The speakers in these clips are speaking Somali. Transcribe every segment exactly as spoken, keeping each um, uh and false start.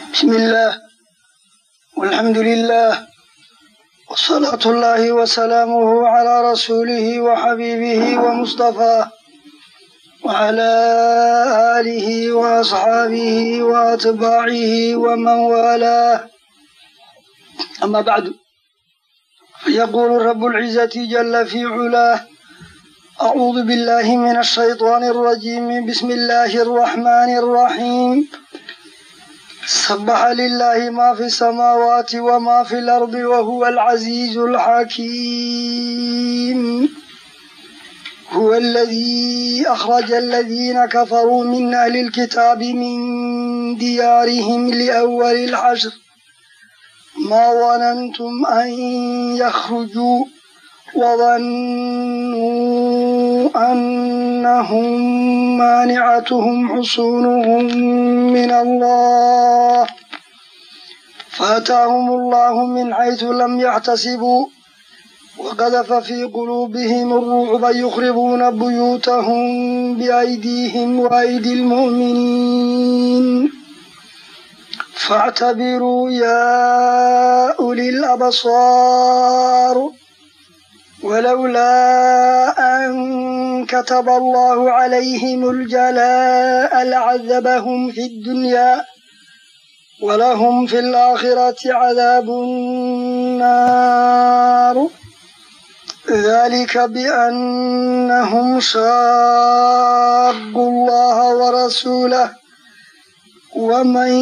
بسم الله والحمد لله وصلاة الله وسلامه على رسوله وحبيبه ومصطفاه وعلى آله وأصحابه وأتباعه ومن والاه. أما بعد، فيقول رب العزة جل في علاه: أعوذ بالله من الشيطان الرجيم. بسم الله الرحمن الرحيم. سبح لله ما في السماوات وما في الأرض وهو العزيز الحكيم. هو الذي أخرج الذين كفروا من أهل الكتاب من ديارهم لأول الحشر ما ظننتم أن يخرجوا وظنوا أنهم مانعتهم حصونهم من الله فأتاهم الله من حيث لم يحتسبوا وقذف في قلوبهم الرعب يخربون بيوتهم بأيديهم وأيدي المؤمنين فاعتبروا يا أولي الأبصار. ولولا أن كتب الله عليهم الجلاء لعذبهم في الدنيا ولهم في الآخرة عذاب النار. ذلك بأنهم شاقوا الله ورسوله ومن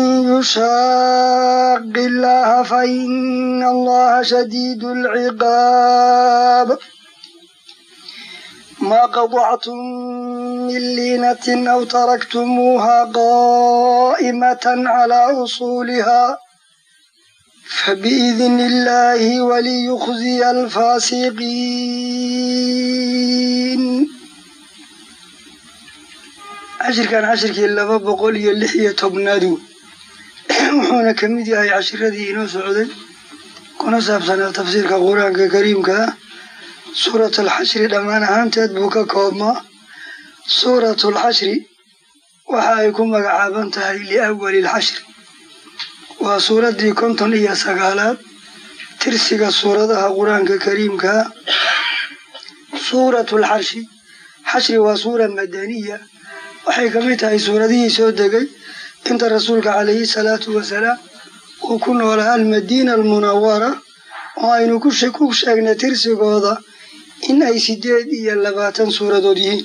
يشاق الله فإن الله شديد العقاب. ما قطعتم من لينة أو تركتموها قائمة على أصولها فبإذن الله وليخزي الفاسقين. cashirkan cashirkii laba boqol iyo lix iyo tobnaadu wuxuuna ka mid yahay cashiradii inoo socday kuna saabsanaa tafsiirka qur-aanka kariimka ah. suurat alxashri dhammaan ahaanteed buu ka koobmaa. suuratu alxashri waxa ay ku magacaaban tahay liawali alxashri, waa suuraddii konton iyo sagaalaad tirsiga suuradaha qur-aanka kariimka ah. suuratu alxashri xashri waa suura madaniya, waxay ka mid tahay suuradihii soo degay inta rasuulka calayhi salaatu wasalaam uu ku noolaa almadiina almunawara, oo aynu ku sheegnay tirsigooda in ay sideed iyo labaatan suuradood yihiin.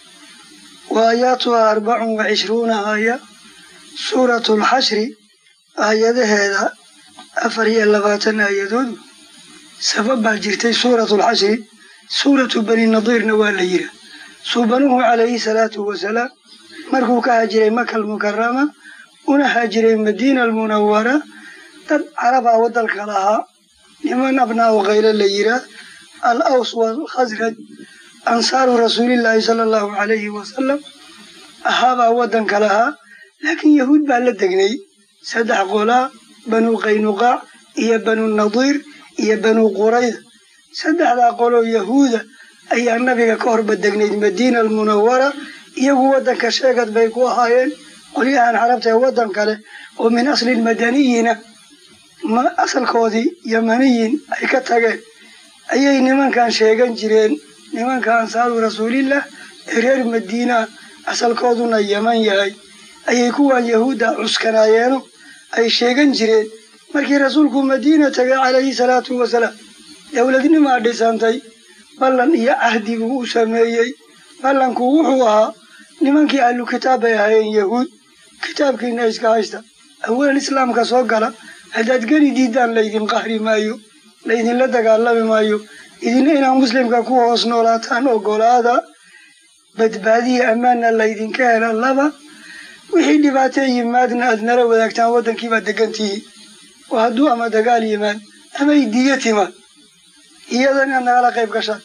wa aayaatuha arbacun wa cishruuna aaya. suuratu alxashri aayadaheeda afar iyo labaatan aayadoodu. sabab baa jirtay suuratu alxashri. suuratu bani nadiirna waa la yidhaa. suubanuhu calayhi salaatu wasalaam markuu ka haajiray maka almukarama una haajiray madiina almunawara, dad carabaa waddanka lahaa, niman abnaa'u khaylo la yihaa, al aws walkhasraj, ansaaru rasuulillaahi sala allahu calayhi wasalam ahaabaa waddanka lahaa. laakiin yahuud baa la degnay, saddex qolaa, banuu qaynuqaac iyo banuu nadiir iyo banuu qurayda. saddexdaa qoloo yahuuda ayaa nabiga ka horba degnayd madiina almunawara. iyagu waddanka sheegad bay ku ahaayeen. qolyahan carabta ee waddan kale oo min aslin madaniyina ma asalkoodii yamaniyin ay ka tageen ayay nimankan sheegan jireen. nimanka ansaaru rasuulillah ee reer madiina asalkooduna yaman yahay ayay kuwan yahuudda cuskanaayeeno ay sheegan jireen. markii rasuulku madiina tagay calayhi salaatu wasalaam, dowladnimaa dhisantay, ballan iyo cahdi buu u sameeyey. ballanku wuxuu ahaa nimankii ahlu kitaab bay ahaayeen yahuud, kitaabkiina iska haysta, awalan islaamka soo gala, haddaad geli diidaan laydin qahri maayo, laydinla dagaalami maayo, idina inaad muslimka ku hoos noolaataan ogolaada, badbaadiya ammaanna laydinka hela. laba, wixii dhibaatee yimaadna aad nala wadaagtaan, waddankiibaad degantihiin, oo hadduu ama dagaal yimaad ama idiya timaad iyadan inaad nagala qayb gashaan.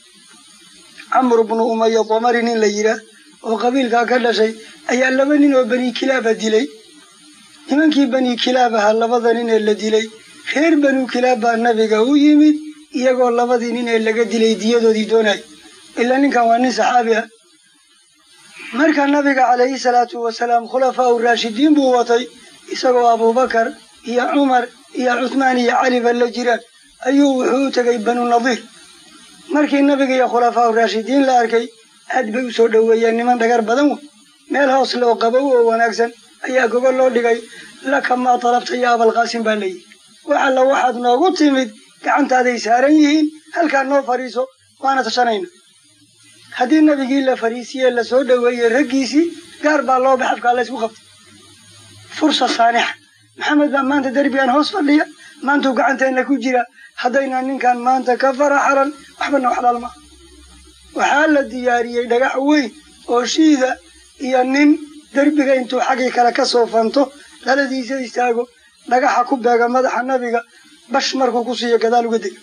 camr bnu umaya damari nin la yidhaah oo qabiilkaa ka dhashay ayaa laba nin oo bani kilaaba dilay. nimankii bani kilaab ahaa labada nin ee la dilay, reer banu kilaab baa nabiga u yimid iyagoo labadii nin ee laga dilay diyadoodii doonay. ilaa ninkan waa nin saxaabi ah. marka nabiga calayhi salaatu wasalaam khulafaa uraashidiin buu watay isagoo abubakar iyo cumar iyo cuthmaan iyo caliba la jiraan ayuu wuxuu u tegay banu nadiir markii nabiga iyo khulafaa raashidiin la arkay aad bay u soo dhoweeyeen niman dhagar badan wey meel hoos loo qabow oo wanaagsan ayaa gogol loo dhigay laka maa talabta ya abalqaasim baa layidhi wax alla waxaad noogu timid gacantaaday saaran yihiin halkaa noo fadhiiso waana tashanayna haddii nabigii la fadhiisiyee la soo dhoweeyey raggiisii gaar baa loo bax afkaa laysku qabtay fursa saanixa maxamed baa maanta derbigan hoos fadhiya maantuu gacanteenna ku jira haddayna ninkan maanta ka faraxaran waxbana waxlaal maha waxaa la diyaariyey dhagax weyn oo shiida iyo nin derbiga intuu xaggii kale ka soo fanto dhaladiisa istaago dhagaxa ku beega madaxa nabiga bash markuu ku siiyo gadaal uga dega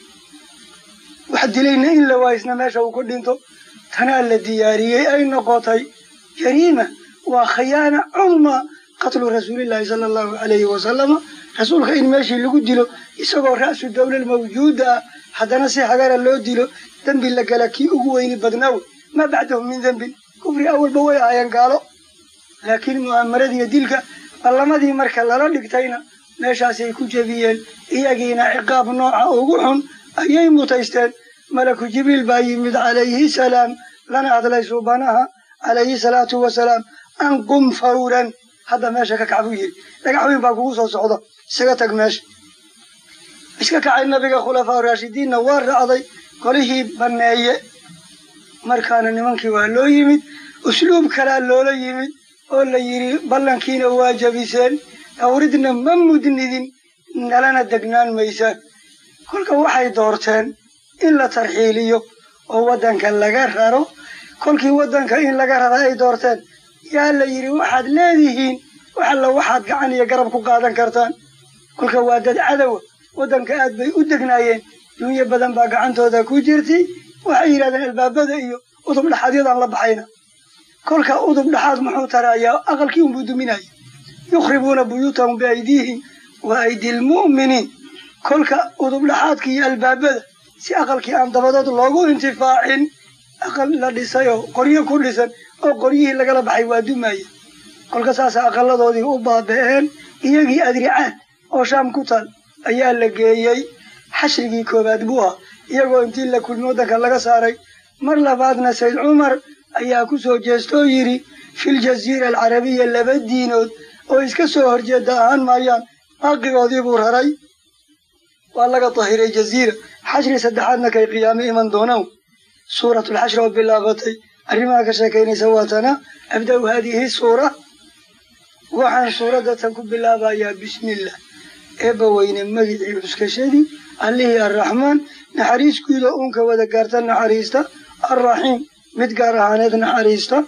wax dilayna in la waaysna meesha uu ku dhinto tanaa la diyaariyey ay noqotay jariima waa khiyaana cudma qatlu rasuulillaahi sala allahu calayhi wasalama rasuulka in meeshii lagu dilo isagoo ra'su dawlal mawjuuda ah haddana si hagara loo dilo dembi la gala kii ugu weyni badnaawe maa bacdahu min dembin kufri awalba way ahaayeen gaalo laakiin mu'aamaradiiyo dilka ballamadii marka lala dhigtayna meeshaasay ku jebiyeen iyagiina ciqaab nooca ugu xun ayay mutaysteen malaku jibriil baa yimid calayhi salaam lana hadlay suubanaha calayhi salaatu wasalaam an qum fawran hadda meesha ka kac buu yidhi dhagax weyn baa kugu soo socda isaga tag meesha iska kacay nabiga khulafaa raashidiinna waa raacday kolihii banneeye markaana nimankii waa loo yimid usluub kalaa loola yimid oo la yidhi ballankiina waa jabiseen awridna ma mudnidin nalana degnaan maysaan kolka waxay doorteen in la tarxiiliyo oo waddanka laga raro kolkii waddanka in laga rara ay doorteen yaa la yidhi waxaad leedihiin wax alla waxaad gacan iyo garab ku qaadan kartaan kolka waa dad cadowa waddanka aad bay u degnaayeen dunyo badan baa gacantooda ku jirtay waxay yidhahdeen albaabada iyo udub dhaxaadyadaan la baxayna kolka udub dhaxaad muxuu tarayaa aqalkii unbuu duminaya yukhribuuna buyuutahum biaydiihim wa aydi lmu'miniin kolka udub dhaxaadka iyo albaabada si aqalkii aan dabadood loogu intifaacin aqal la dhisay oo qoryo ku dhisan oo qoryihii lagala baxay waa dumaya kolka saasa aqaladoodii u baaba'een iyagii adricaad oo shaam ku taal ayaa la geeyey xashrigii koowaad buu ah iyagoo intii la kulmi waddanka laga saaray mar labaadna sayd cumar ayaa ku soo jeestoo yidhi filjaziira alcarabiya laba diinood oo iska soo horjeeda ahaan maayaan baaqigoodii buu raray waa laga dahiray jaziira xashri saddexaadna kay qiyaame iman doonaan suuratulxashri oo bilaabatay arrimaha ka sheekaynaysa waatana abda-u haadihi suura waxaan suuradda tan ku bilaabayaa bismillah eebba weyne magicii cuskashadii allihii arraxmaan naxariis guuda uunka wada gaarta naxariista arraxiim mid gaar ahaaneed naxariista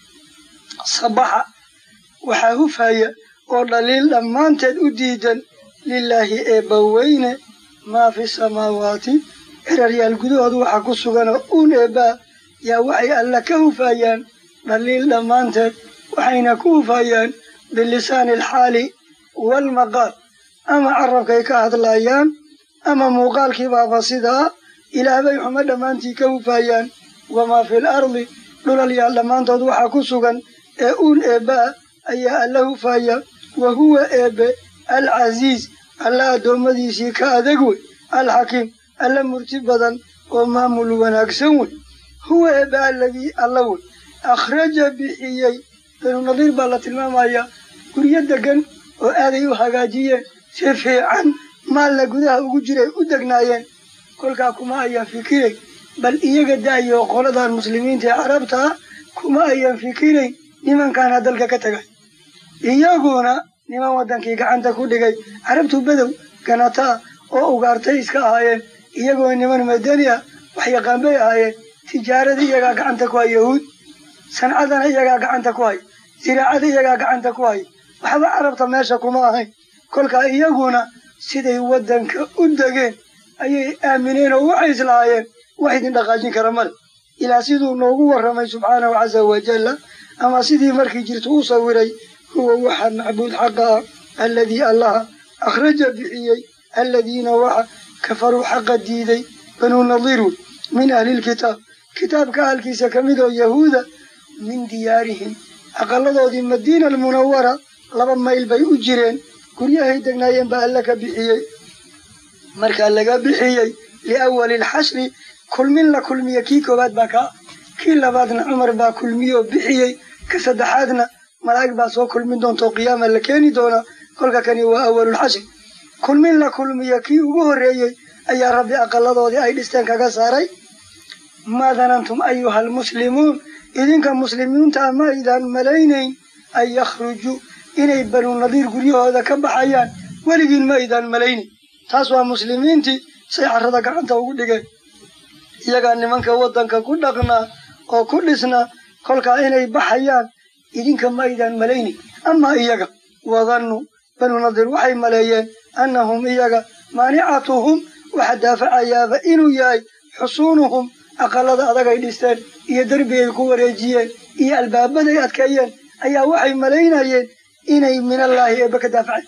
sabaxa waxaa hufaya oo dhaliil dhammaanteed u diidan lilaahi eebba weyne maa fi samaawaati eraryaal gudahooda waxa ku suganoo uun eebbaa yaa waxay alla ka hufayaan dhaliil dhammaanteed waxayna ku hufayaan bilisaani alxaali waalmaqaal ama carabkay ka hadlayaan ama muuqaalkiibaaba sidaa ilaah bay xumo dhammaantii ka hufayaan wamaa fil ardi dhulalyaal dhammaantood waxa ku sugan ee uun eebbaa ayaa alla hufaya wa huwa eebbe alcasiiz alla addoommadiisii ka adag wey alxakiim alla murti badan oo maamul wanaagsan wey huwa eebbe alladii alla wey akhraja bixiyey banu nadiir baa la tilmaamayaa guryo degan oo aaday u hagaajiyeen si fiican maalna gudaha ugu jiray u degnaayeen kolkaa kuma ayaan fikiray bal iyaga da'yo qoladan muslimiinta ee carabta ah kuma ayaan fikirayn nimankaana dalka ka tagay iyaguna niman waddankii gacanta ku dhigay carabtu bedow ganataa oo ugaartay iska ahaayeen iyagoo niman madani ah wax yaqaan bay ahaayeen tijaarada iyagaa gacanta ku hay yahuud sancadana iyagaa gacanta ku hay ziraacada iyagaa gacanta ku hay waxba carabta meesha kuma ahayn kolkaa iyaguna siday waddanka u degeen ayay aamineen oo waxay islahaayeen wax idin dhaqaajin kara male ilaa siduu noogu warramay subxaanahu casa wajalla ama sidii markii jirta u sawiray huwa waxa macbuud xaqa ah alladii allaha akhraja bixiyey aladiina waxa kafaruu xaqa diiday banuu nadiirun min ahlilkitaab kitaabka ahalkiisa ka mid oo yahuuda min diyaarihim aqaladoodii madiina almunawara laba mayl bay u jireen guryahay degnaayeen baa alla ka bixiyey markaa laga bixiyey liawali lxashri kulmin la kulmiye kii koowaad baa kaa kii labaadna cumar baa kulmiyoo bixiyey ka saddexaadna malaa'ig baa soo kulmin doonto qiyaama la keeni doonaa kolka kani waa awalulxashri kulmin la kulmiye kii ugu horreeyey ayaa rabbi aqaladoodii ay dhisteen kaga saaray maa danantum ayuha almuslimuun idinka muslimiinta ma aydaan malaynayn an yakhrujuu inay banu nadiir guryahooda ka baxayaan weligiin ma aydaan malaynayn taas waa muslimiintii say carrada gacanta ugu dhigeen iyagaa nimanka waddanka ku dhaqnaa oo ku dhisnaa kolkaa inay baxayaan idinka ma aydaan malaynayn amaa iyaga wadannu banu nadiir waxay maleeyeen annahum iyaga maanicatuhum waxa daafacayaaba inuu yahay xusuunuhum aqalada adagay dhisteen iyo derbigay ku wareejiyeen iyo albaabaday adkeeyeen ayaa waxay malaynayeen inay minallaahi eebba ka daafacay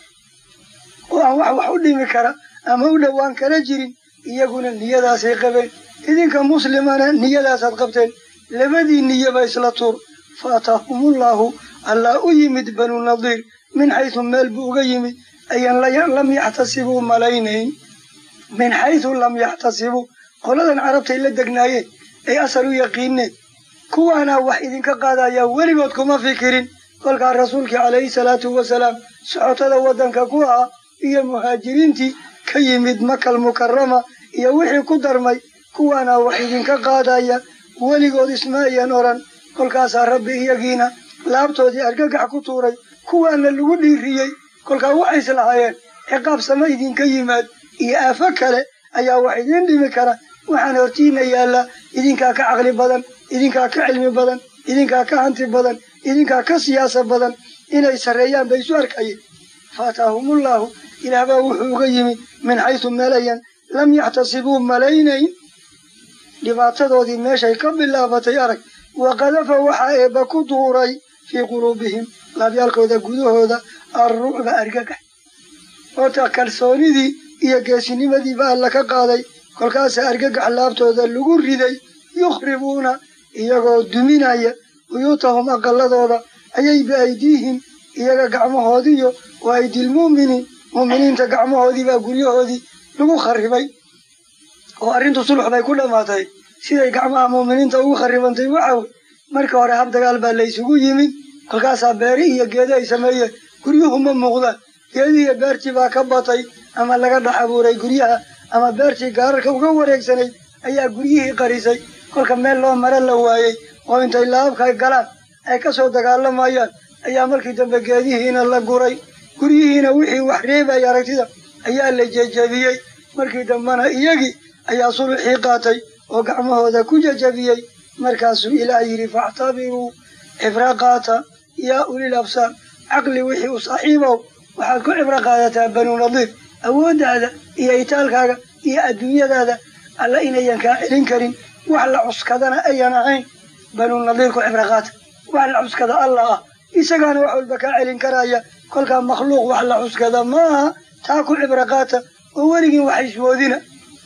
oo aan wax wax u dhimi kara ama u dhowaan kala jirin iyaguna niyadaasay qabeen idinka muslimana niyadaasaad qabteen labadii niyaba isla tuur fa ataahumullaahu allaa u yimid banu nadiir min xaysu meel buu uga yimid ayan lam yaxtasibuu malaynayn min xaysu lam yaxtasibuu qoladan carabtay la degnaayeen ay asal u yaqiineen kuwaana wax idinka qaadayaa weligood kuma fikirin kolkaa rasuulkii calayhi salaatu wasalaam socotada waddanka ku ahaa iyo muhaajiriintii ka yimid makal mukarama iyo wixii ku darmay kuwaana wax idinka qaadaya weligood isma ayan odhan kolkaasaa rabbi iyagiina laabtoodii argagax ku tuuray kuwaana lagu dhiiriyey kolkaa waxay islahaayeen ciqaab sama idinka yimaad iyo aafo kale ayaa wax idiin dhimi kara waxaan hortiina yaalla idinkaa ka caqli badan idinkaa ka cilmi badan idinkaa ka hanti badan idinkaa ka siyaasa badan inay sarreeyaan bay isu arkayeen faataahumullaahu ilaah baa wuxuu uga yimid min xaysu meelayan lam yaxtasibuu malaynayn dhibaatadoodii meeshay ka bilaabatay arag waqadafa waxaa eebba ku duuray fii quluubihim laabyaalkooda gudahooda arrucba argagax oota kalsoonidii iyo geesinimadiiba alla ka qaaday kolkaasaa argagax laabtooda lagu riday yukhribuuna iyagoo duminaya buyuutahum aqaladooda ayay biaydiihim iyaga gacmahoodiiyo wa aydilmu'miniin mu'miniinta gacmahoodiibaa guryahoodii lagu kharribay oo arrintu sulux bay ku dhammaatay siday gacmaha mu'miniinta ugu kharribantay waxaw marka hore hab dagaal baa laysugu yimid kolkaasaa beeri iyo geedi ay sameeyeen guryuhu ma muuqdaan geedihiiyo beertii baa ka batay ama laga dhex abuuray guryaha ama beertii gaararka uga wareegsanayd ayaa guryihii qarisay kolka meel loo mara la waayey oo intay laabka galaan ay ka soo dagaalamayaan ayaa markii dambe geedihiina la guray guryihiina wixii wax reebay aragtida ayaa la jejabiyey markii dambena iyagii ayaa sulxii qaatay oo gacmahooda ku jejabiyey markaasuu ilaah yidhi faactabiruu cibro qaata yaa ulil absaar caqli wixii u saaxiibow waxaad ku cibro qaadataa banu nadiir awooddaada iyo itaalkaaga iyo adduunyadaada alla inayan kaa celin karin wax la cuskadana ayan ahayn banu nadiir ku cibro qaata wax la cuskada alla ah isagaana wax walba kaa celin karaya kolkaa makhluuq wax la cuskada maaha taa ku cibro qaata oo weligiin wax iswoodina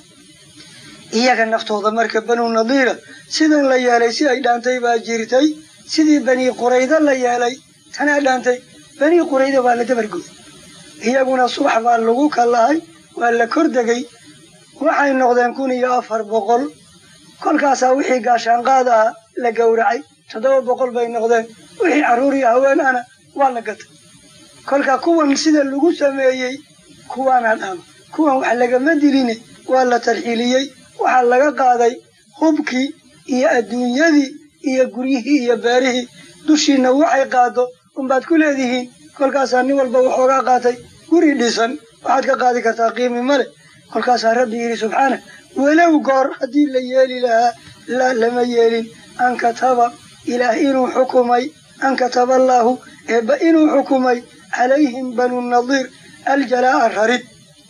iyaga naftooda marka banu nadiira sidan la yeelay si ay dhaantay baa jirtay sidii bani qurayda la yeelay tanaa dhaantay bani qurayda waa la dabargooy iyaguna subax baa lagu kallahay waa la kor degay waxay noqdeen kun iyo afar boqol kolkaasaa wixii gaashaanqaad aha la gowracay toddoba boqol bay noqdeen wixii carruur iyo haween ana waa la gatay kolka kuwan sida lagu sameeyey kuwaana dhaama kuwan wax lagama diline waa la tarxiiliyey waxaa laga qaaday hubkii iyo adduunyadii iyo guryihii iyo beerihii dushiina waxay qaado unbaad ku leedihiin kolkaasaa nin walba waxoogaa qaatay guri dhisan waxaad ka qaadi kartaa qiimi male kolkaasaa rabbi yidhi subxaana walow goor haddii la yeeli lahaa laa lama yeelin an kataba ilaah inuu xukumay an kataba allaahu eebba inuu xukumay calayhim banu nadiir aljalaa'a rarid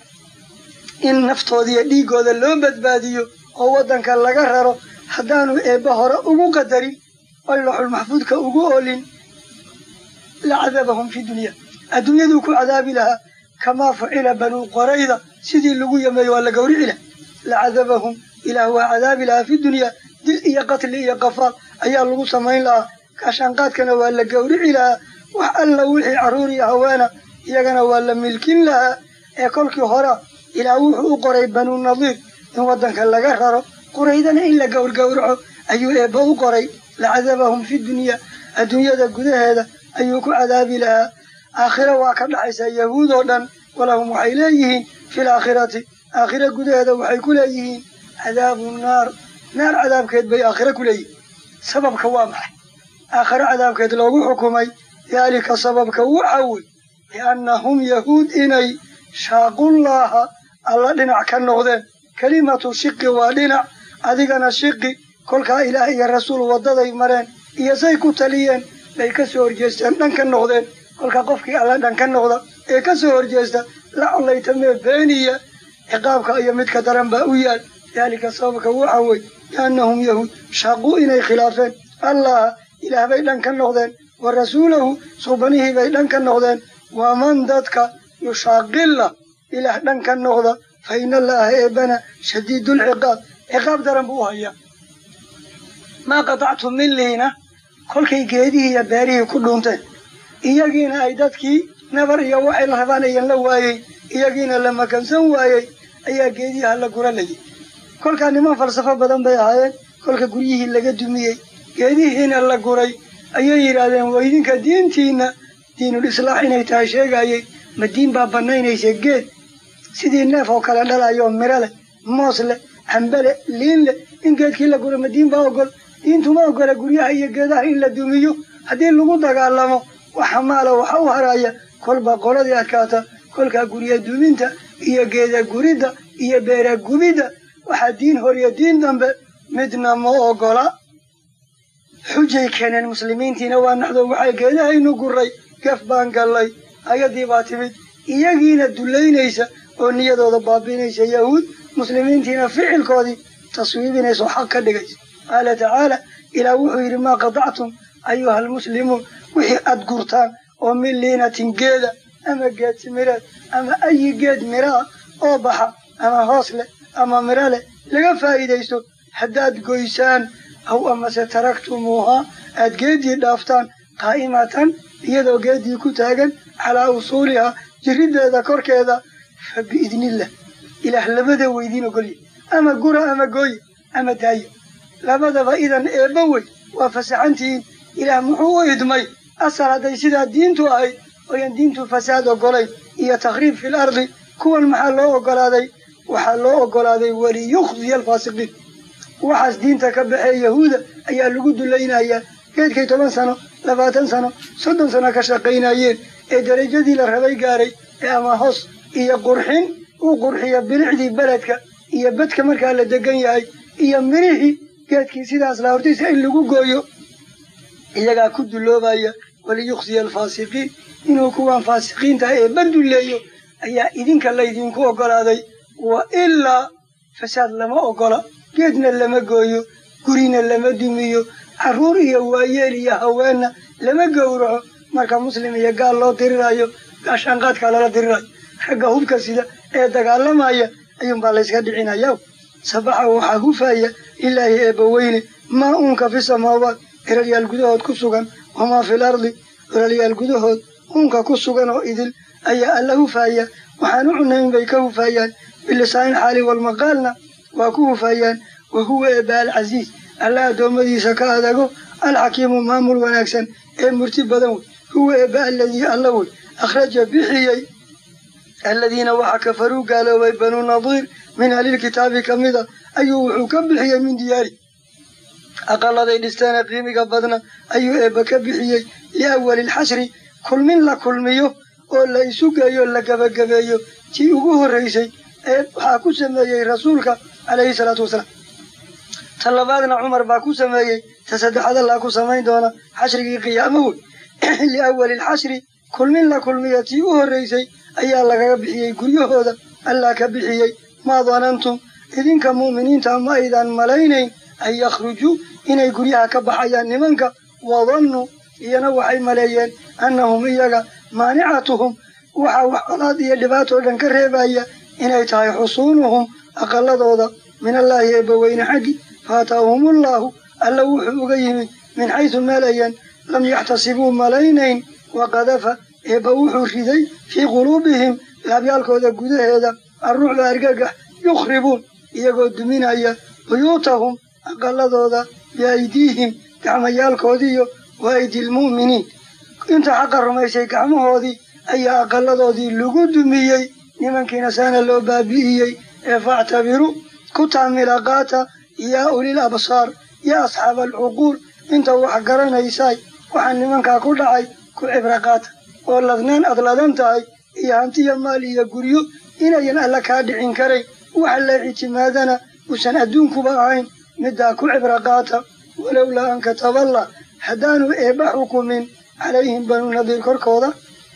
in naftoodiiyo dhiiggooda loo badbaadiyo oo waddanka laga raro haddaanu eebba hore ugu qadarin oy laxul maxfuudka ugu oolin la cadabahum fi dunya adduunyaduu ku cadaabi lahaa kamaa fucila banuu qorayda sidii lagu yameeyo waa la gawrici laha la cadabahum ilaah waa cadaabi lahaa fi dunyaa dil iyo qatli iyo qafaal ayaa lagu samayn lahaa gaashaanqaadkana waa la gawrici lahaa wax alla wixii carruur iyo haweena iyagana waa la milkin lahaa ee kolkii hora ilaa wuxuu u qoray banu nadiir in waddanka laga raro quraydana in la gowrgowraco ayuu eebba u qoray lacadabahum fi dunya adduunyada gudaheeda ayuu ku cadaabi lahaa aakhiro waa ka dhaxaysaa yahuud oo dhan walahum waxay leeyihiin fil aakhirati aakhiro gudaheeda waxay ku leeyihiin cadaabu naar naar cadaabkeed bay aakhiro ku leeyihiin sababka waa maxay aakhiro cadaabkeed loogu xukumay daalika sababka waxa wey biannahum yahuud inay shaaqullaaha alla dhinac ka noqdeen kelimatu shiqi waa dhinac adigana shiqi kolkaa ilaah iyo rasuul waddaday mareen iyo say ku taliyeen bay ka soo horjeesteen dhan ka noqdeen kolka qofkii alla dhan ka noqda ee ka soo horjeesta la collaytamee beeniya ciqaabka iyo midka daran baa u yaal daalika sababka waxa wey biannahum yahuud shaaquu inay khilaafeen allaha ilaah bay dhan ka noqdeen wa rasuulahu suubanihii bay dhan ka noqdeen waman dadka yushaaqilla ilaah dhan ka noqda fa ina allaaha eebana shadiidulciqaab ciqaab daran buu u hayaa maa qatactum min liina kolkay geedihii iyo beerihii ku dhuunteen iyagiina ay dadkii nabar iyo waxay la rabaan ayan la waayey iyagiina la makansan waayey ayaa geedihi la gura layay kolkaa niman falsafo badan bay ahaayeen kolka guryihii laga dumiyey geedihiina la guray ayay yidhaahdeen waa idinka diintiina diinul islaax inay tahay sheegayey ma diin baa bannaynaysa geed sidii neef oo kale dhalayo miro leh moos leh cambe leh liin leh in geedkii la guro ma diin baa ogol diintuma ogola guryaha iyo geedaha in la dumiyo haddii lagu dagaalamo waxa maala waxa u haraya kolba qoladii adkaata kolkaa gurya duminta iyo geeda guridda iyo beera gubidda waxaa diin hor iyo diin dambe midna ma ogola xujay keeneen muslimiintiina waa naxdo waxay geedahaynu guray gaf baan gallay ayadii baa timid iyagiina dullaynaysa oo niyadooda baabiinaysa yahuud muslimiintiina ficilkoodii taswiibinaysa oo xaq ka dhigaysa qaala tacaala ilaah wuxuu yidhi maa qadactum ayuha almuslimuun wixii aad gurtaan oo min liinatin geeda ama geed timireed ama ayi geed miraa oo baxa ama hoos leh ama miro leh laga faa'iidaysto haddaad goysaan aw amase taraktumuuhaa aad geeddii dhaaftaan qaa'imatan iyadoo geeddii ku taagan calaa usuulihaa jiriddeeda korkeeda fa biidniillah ilaah labada weydiin ogolya ama gura ama gooye ama daaya labadaba idan eebba wey waa fasaxantihiin ilaah muxuu u idmay asal hadday sidaa diintu ahayd ooyan diintu fasaad ogolayn iyo takhriib fil ardi kuwan maxaa loo ogolaaday waxaa loo ogolaaday waliyukhziya alfaasiqiin waxaas diinta ka baxee yahuuda ayaa lagu dulaynayaa geedkay toban sano labaatan sano soddon sano ka shaqaynayeen ee darajadii la rabay gaaray ee ama hoos iyo qurxin uu qurxiya bilicdii beledka iyo bedka markaa la degan yahay iyo mirihii geedkii sidaas la hortaysa in lagu gooyo iyagaa ku dulloobaya waliyukhziya alfaasiqiin inuu kuwan faasiqiinta ee badulleeyo ayaa idinka laydinku ogolaaday wa ilaa fasaad lama ogola geedna lama gooyo gurina lama dumiyo carruur iyo waayeel iyo haweenna lama gowraco marka muslim iyo gaal loo dirirayo gaashaanqaadkaa lala dirirayo ragga hubka sida ee dagaalamaya ayuunbaa layska dhicinayaa sabaxa waxaa hufaya ilaahi eebbaweyne maa uunka fi samaawaat eralyaal gudahood ku sugan wamaa fil ardi eralyaal gudahood uunka ku sugan oo idil ayaa alla hufaya waxaan u cunayn bay ka hufayaan bilisaanil xaali walmaqaalna waa ku hufayaan wa huwa eebba alcasiiz alla addoommadiisa ka adago alxakiimu maamul wanaagsan ee murti badan wey huwa eebba alladii alla wey akhraja bixiyey aladiina waxa kafaruu gaaloobay banuu nadiir min ahlilkitaabi ka mida ayuu wuxuu ka bixiyey min diyaari aqaladay dhisteene qiimiga badna ayuu eebba ka bixiyey liawali lxashri kulmin la kulmiyo oo la isu geeyo la gabagabeeyo tii ugu horraysay ee waxaa ku sameeyey rasuulka calayhi salaatu wasalaam ta labaadna cumar baa ku sameeyey ta saddexaad allaa ku samayn doona xashrigii qiyaamo wey liawali lxashri kulmin la kulmiyo tii u horraysay ayaa lagaga bixiyey guryahooda allaa ka bixiyey maa danantum idinka mu'miniinta ma aydaan malaynayn an yakhrujuu inay guryaha ka baxayaan nimanka wadannuu iyana waxay maleeyeen annahum iyaga maanicatuhum waxaa wax colaad iyo dhibaatoo dhan ka reebaya inay tahay xusuunuhum aqaladooda min allaahi eebbaweyne xaggi faataahumullaahu alla wuxuu uga yimid min xaysu meel ayan lam yaxtasibuu malaynayn waqadafa إبوح الرذي في قلوبهم لابيالك هذا جده هذا الروح الأرجع يخربون يقعد من أيه بيوتهم أقل هذا بأيديهم كعميالك هذه وأيدي المؤمنين انت حق الرميسي كعمه هذه أي أقل هذه لقد مية لمن كنا سان اللو بابيه فاعتبروا كتع ملاقاتا يا أولي الأبصار يا أصحاب العقول انت وحقرنا يساي وحن لمن كاكل عاي كعبرقات واللذنان أضلدنتاي يا أنت يا مالي يا قريو إنا ينألك هادعين كري وحلا اعتمادنا وسن أدونك بعين مدى كعبرقات ولولا أن كتب الله حدانوا إيباحكم من عليهم بنو نضير كركوضة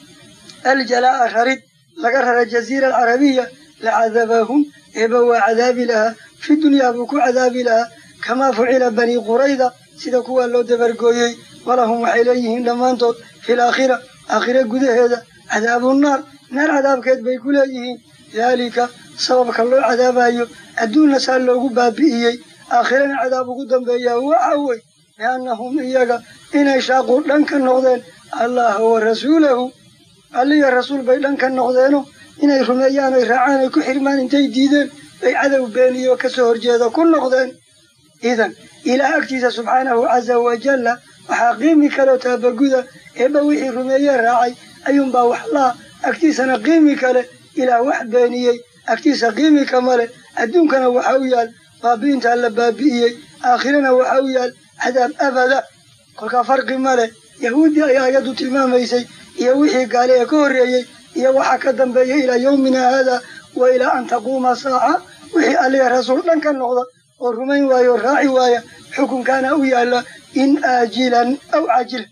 الجلاء شريد لقرر الجزيرة العربية لعذبهم إبوا عذاب لها في الدنيا بكو عذاب لها كما فعل بني قريظة سيدكوا اللو دبرقويي ولهم عليهم لمانتو في الآخرة آخرة قده هذا عذاب النار نار عذاب كيد بيكوليهم ذلك سببك الله عذاب أيو أدون نسال لو بابئيي آخرا عذاب قدام بياه وعوي لأنهم إياك إن يشاقوا لنك النغذين الله ورسوله علي الرسول بيلن كان نقدينه إن يرميان يرعان يكو حرمان انتي ديدين بي عذو بيني وكسور جيدا كل نقدين إذن إلى أكتس سبحانه عز وجل وحاقيمي كالو تابقودا إبوحي رميان راعي أيوم باوح الله أكتسنا قيمي كاله إلى واحد بيني أكتس قيمي كماله أدون كان وحاويال بابين تعالى بابيي آخرنا وحاويال عذاب أبدا قلقا فرق ماله يهودي يا يدو تلماميسي يوحي قال يا كوريي يا وحكى دنبي إلى يومنا هذا وإلى أن تقوم ساعة وحي عليه رسول لن كان نقضى والرمين ويراعي ويا حكم كان أويا إن آجلا أو عاجل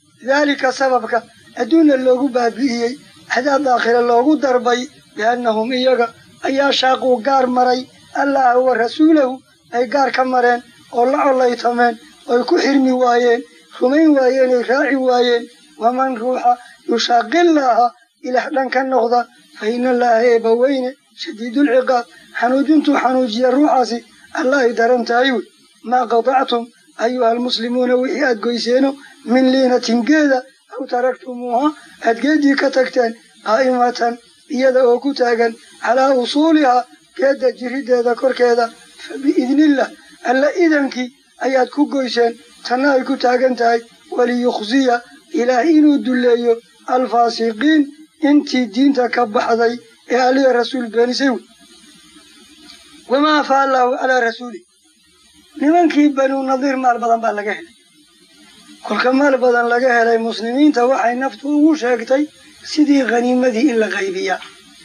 ذلك سببك أدون اللوغو بابيه عذاب آخر اللوغو دربي لأنهم إياك أي شاقوا قار مري الله ورسوله أي قار كمرين والله الله يتمين ويكو حرمي وايين رمين وايين يراعي وايين ومن روح يشاق الله إلى حدن كان نغضى فإن الله يبوين شديد العقاب حنوجنتو حنوجي الروحاسي الله يدرن تايوي ما قطعتم أيها المسلمون وحي أدقيسينو من لينة قيدة أو تركتموها أدقيدي كتكتين قائمة إيدا وكتاقا على أصولها قيدة جريدة ذكر كيدا فبإذن الله ألا إذنك أياد كوكويسين تناي كتاقا تاي وليخزي إلى إنو دليو الفاسقين انتي دينتا كبحضي يا علي رسول بني سيوي وما فعل الله على رسوله لمن كي بنو نظير مال بدن با لغا هلي كل كمال بدن لغا هلي مسلمين تا waxay naftu ugu sheegtay sidii qaniimadii in la qaybiya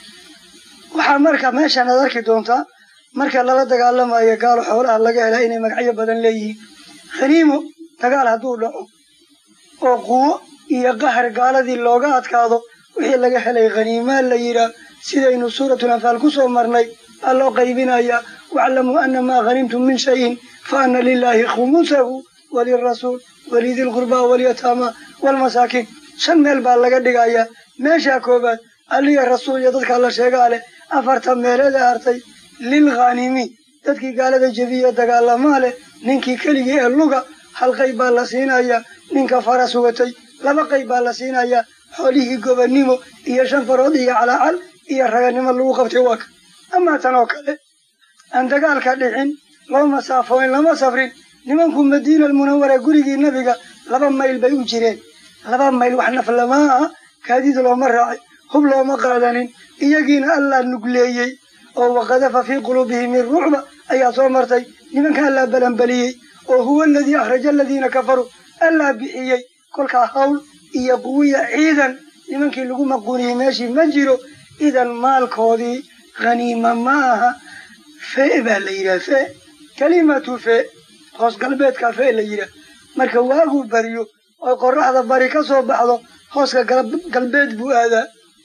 waxa marka meesha nadarki doonta marka lala dagaalamayo gaal xoolaha laga helay inay magacyo badan leeyihiin qaniimo dagaal haduu dhaco oo quwo iyo qahar gaaladii looga adkaado wixii laga helay qaniimo la yira sidaynu suuratul anfaal ku soo marnay الله قيبنا يا واعلموا أن ما غنمتم من شيء فأن لله خمسه وللرسول ولذي القربى واليتامى والمساكين شن البال لقد دقايا ماشا كوبات علي الرسول يدك الله شيء قال أفرت ميلاد أرتي للغانمي تدكي قال ذا جبية دقال الله ماله ننكي كلي اللغة هل قيب الله سينايا ننك فرس وتي لما قيب الله سينايا حوليه قبنيمو إيا شنفرودي على عل إيا رغنم اللغة بتواك أما تنوكله أن دقال كالحين لو مسافوين لما سافرين لمنكم مدينة المنورة قريقي النبي لبا ميل بيو جيرين لبا ميل وحنا في اللماء كاديد لو مرعي هم لو مقادنين إيقين ألا النقليي أو وقذف في قلوبهم الرعب أي صومرتي لمن كان لا بلنبليي وهو الذي أخرج الذين كفروا ألا بحيي كل كهول إيقوية عيدا لمن كان لقوا مقوني ماشي مجروا إذا المال كودي غنيمة معها فاء بالليلة فاء كلمة فاء خاص قلبت كفاء الليلة مركا واقو بريو ويقرح هذا بريكا صوب بعضه خاص قلبت بو هذا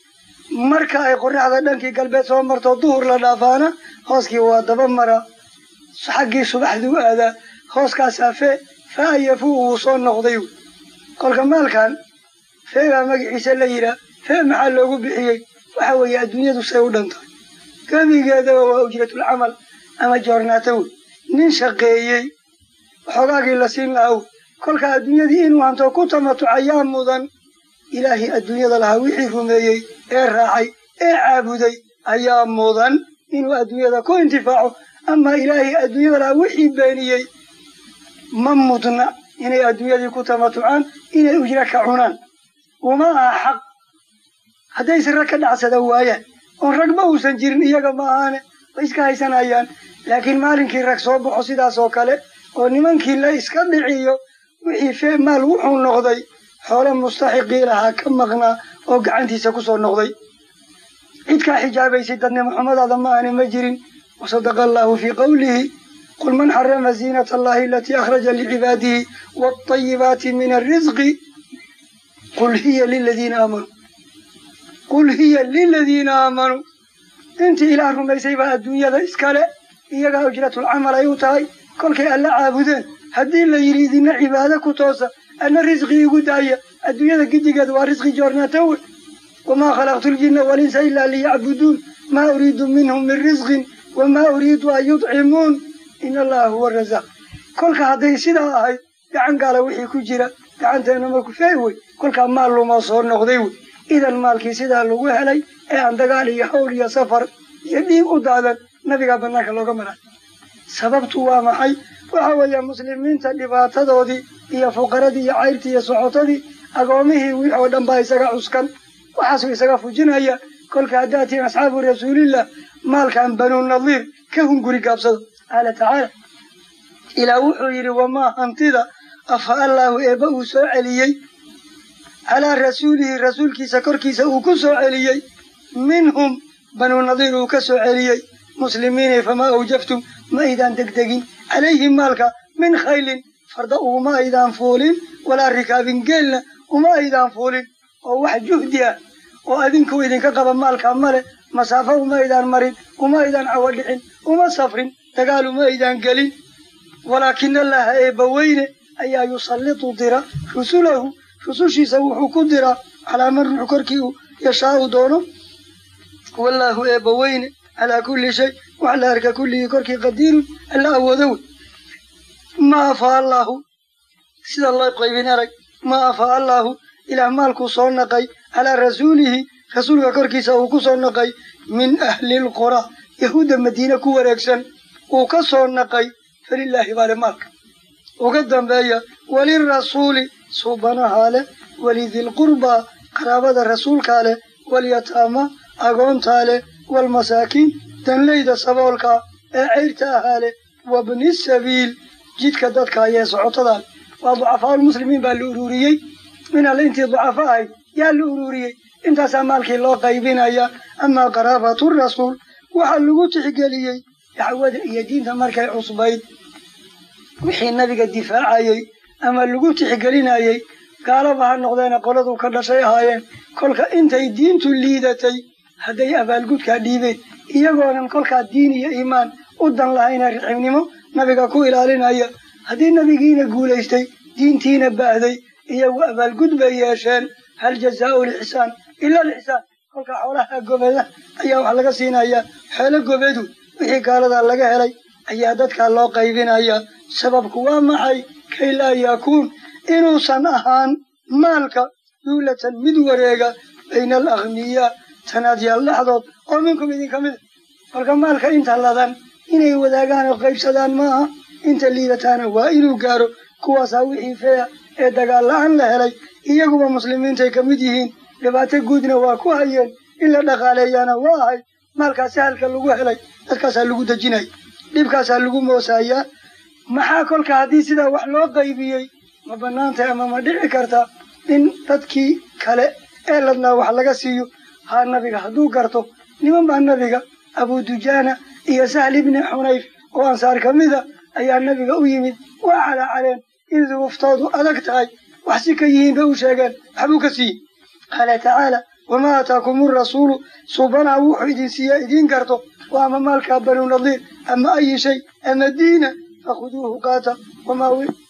مركا يقرح هذا لنكي قلبت صوب مرتو الظهر لدافانا خاص كي وادبا مرا حقي صبح ذو هذا خاص كاسا فاء فاء يفوه وصول نقضيو قال كمال كان فاء مقعيس الليلة فاء محلوه بحيي وحوي الدنيا دو سيودانتا كمي هذا هو أجرة العمل أما جورناته ننشقيي وحقاقي لسين له كل الدنيا دي إنو أنتو كنتم تعيان مضان ilaahay adduunyada lahaa wixii rumeeyey ee raacay ee caabuday ayaa mudan inuu adduunyada ku intifaaco ama ilaahay adduunyada lahaa wixii beeniyey ma mudna inay adduunyadii ku tamatucaan inay ujra ka cunaan uma aha xaq haddayse rag ka dhacsada waayaan oon ragba uusan jirin iyaga ma ahaane way iska haysanayaan laakiin maalinkii rag soo baxo sidaas oo kale oo nimankii la iska dhiciyo wixii fee maal wuxuu noqday xoolo mustaxiqii lahaa ka maqnaa oo gacantiisa ku soo noqday cid kaa xijaabaysay dadnimo xumadaada ma ahane ma jirin wasadaqa allaahu fii qawlihi qul man xarama ziinata allahi alatii akhraja licibaadihi waatayibaati min arrisqi qul hiya liladiina aamanuu qul hiya liladiina aamanuu intii ilaah rumaysay baa adduunyada iskale iyagaa ujratulcamal ay u tahay kolkay alla caabudeen haddii la yidhi idina cibaado ku toosa ana risqi igu daaya adduunyada gidigeed waa risqi joornatawe wamaa khalaqtu ljinna walinsa ilaa liyacbuduun maa uriidu minhum min risqin wamaa uriidu an yudcimuun in allaha huwa rasaaq kolka hadday sidaa ahayd gacan gaala wixii ku jira gacanteena ma kufeey wey kolkaa maal luma soo noqday wey idan maalkii sidaa lagu helay ee aan dagaal iyo hawl iyo safar iyo dhiig u daadan nabigaa banaanka looga maray sababtu waa maxay waxa weeya muslimiinta dhibaatadoodii iyo fuqaradii iyo cayrtii iyo socotadii agoomihii wixii oo dhan baa isaga cuskan waxaasuu isaga fujinaya kolka haddaad tihiin asxaabu rasuulillah maalkan banuu nadiir ka hunguri gaabsado qaala tacaala ilaa wuxuu yidhi wamaa hantida afa allaahu eebba uu soo celiyey calaa rasuulihi rasuulkiisa korkiisa uu ku soo celiyey minhum banuu nadiir uu ka soo celiyey muslimiinay famaa awjaftum ma aydaan degdegin calayhim maalka min khaylin farda uguma aydaan fuulin walaa rikaabin geelna uma aydaan fuulin oo wax juhdi ah oo adinku idinka qaba maalka male masaafo uma aydaan marin uma aydaan cawo dhicin uma safrin dagaal uma aydaan gelin walaakina allaha eebbaweyne ayaa yusallitu dira rusulahu rusushiisa wuxuu ku diraa calaa man ruux korkii uu yashaau doono wallaahu eebbaweyne calaa kulli shay wax la arka kulligii korkii qadiirun alla awoodo wey ma afaa allaahu sida loo qaybin arag ma afaa allaahu ilaah maalkuu soo naqay calaa rasuulihi rasuulka korkiisa uu ku soo naqay min ahlilqura yahuudda madiine ku wareegsan uu ka soo naqay falilaahi baale maalka uga dambeeya walirasuuli suubanahaa leh walidilqurbaa qaraabada rasuulkaa leh walyataama agoontaa leh walmasaakiin danleyda saboolkaa ee cayrta ahaa leh wabni sabiil jidka dadka ayee socotadaa waa ducafaaulmuslimiin baa la ururiyey min alle intii ducafo ahayd yaa la ururiyey intaasaa maalkii loo qaybinaya amaa qaraabatu rasuul waxaa lagu tixgeliyey dacwada iyo diinta markay cusbayd wixii nabiga difaacayey ama lagu tixgelinayey gaalaba ha noqdeena qoladuu ka dhashay ahaayeen kolka intay diintu liidatay hadday abaalgudkaa dhiibeen iyagoonan kolkaa diin iyo iimaan u dan lahayna rixibnimo nabiga ku ilaalinaya haddii nabigiina guulaystay diintiina baahday iyagu abaalgud bay yeesheen hal jazaau lixsaan ila alixsaan kolkaa xoolaha gobeda ayaa wax laga siinayaa xoolo gobedu wixii gaaladaa laga helay ayaa dadkaa loo qaybinayaa sababku waa maxay kay laa yakuun inuusan ahaan maalka duulatan mid wareega bayna alaghniyaa tanaadyaal dhexdood oo minkum idinka mida kolka maalka inta ladan inay wadaagaan oo qaybsadaan maaha inta liidataana waa inuu gaaro kuwaasaa wixii feeya ee dagaal la-aan la helay iyaguba muslimiintay ka mid yihiin dhibaato guudna waa ku hayeen in la dhaqaaleeyaana waa ahayd maalkaasi halka lagu helay dadkaasaa lagu dejinaya dhibkaasaa lagu moosayaa maxaa kolka haddii sidaa wax loo qaybiyey ma bannaantay ama ma dhici karta in dadkii kale ee ladnaa wax laga siiyo haa nabiga hadduu garto niman baa nabiga abudujaana iyo sahl ibni xunayf oo ansaar ka mida ayaa nabiga u yimid waa calaacaleen in duruuftoodu adag tahay wax si ka yihiin bay u sheegeen waxbuu ka siiyey qaala tacaala wamaa aataakumu rasuulu subanaa wuxuu idin siiyaa idiin garto waa ama maalkaa banuu nadiir ama ayi shay ama diina fakhuduuhu qaata wamaa